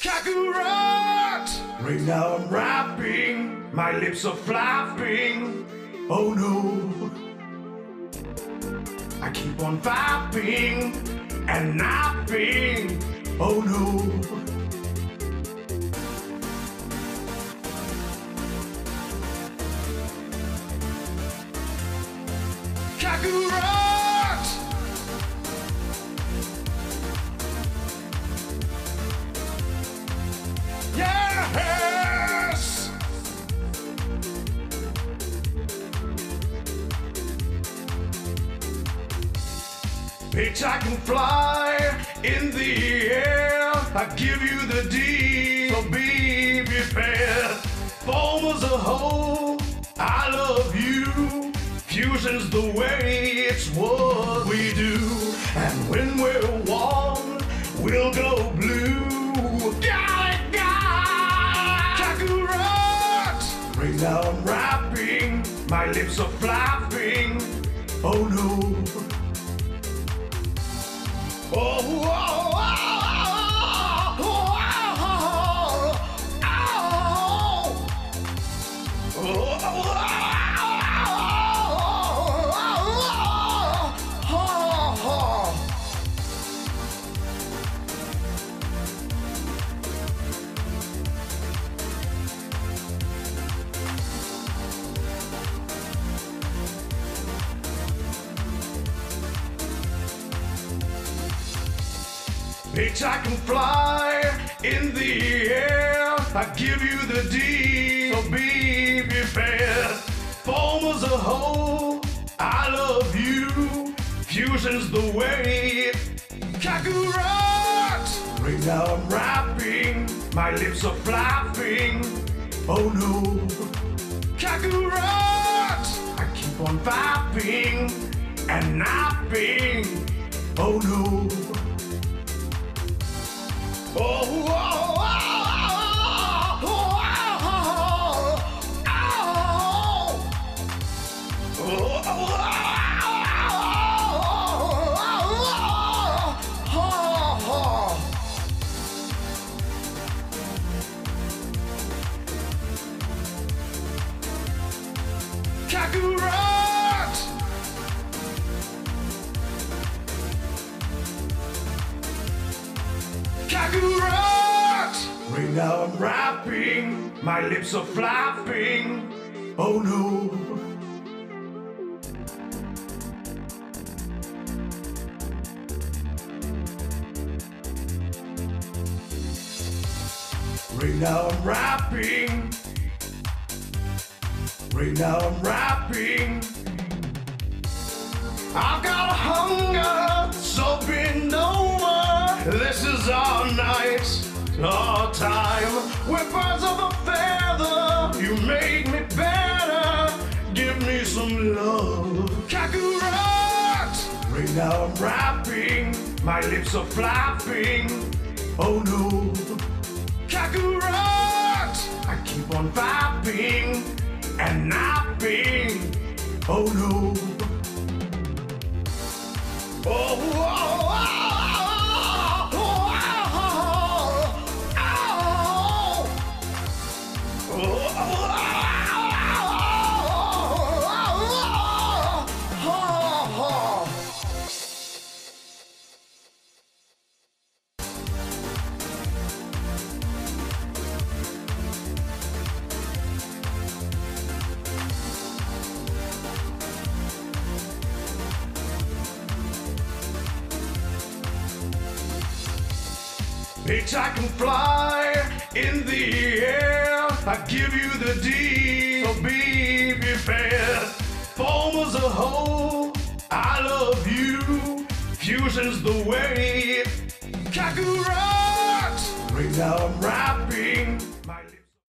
Kakarot! Right now I'm rapping, my lips are flapping. Oh no, I keep on fapping and napping. Oh no. Kakarot! Yes! Bitch, I can fly in the air. I give you the D, so be prepared. Foam as a whole, I love you. Fusion's the way, it's what we do. And when we're one, we'll go blue. Kakarot! Right now I'm rapping, my lips are flapping. Oh no. Oh, oh, oh, oh, oh, oh, oh, bitch, I can fly in the air. I give you the D, so be prepared. Foam as a whole, I love you. Fusion's the way. Kakarot! Right now I'm rapping, my lips are flapping. Oh no. Kakarot! I keep on fapping and napping. Oh no. Oh, oh, oh, oh, Kakarot! Kakarot! Right now I'm rapping, my lips are flapping. Oh no. Right now I'm rapping. Right now I'm rapping. I've got a hunger, so bend over. This is our night, our time. We're birds of a feather. You make me better. Give me some love. Kakarot! Right now I'm rapping. My lips are flapping. Oh no. Kakarot! I keep on fapping and napping. Oh no. Oh, oh, oh. Bitch, I can fly in the air. I give you the D, so be prepared. Foam as a whole, I love you. Fusion's the way. Kakarot! Right now I'm rapping.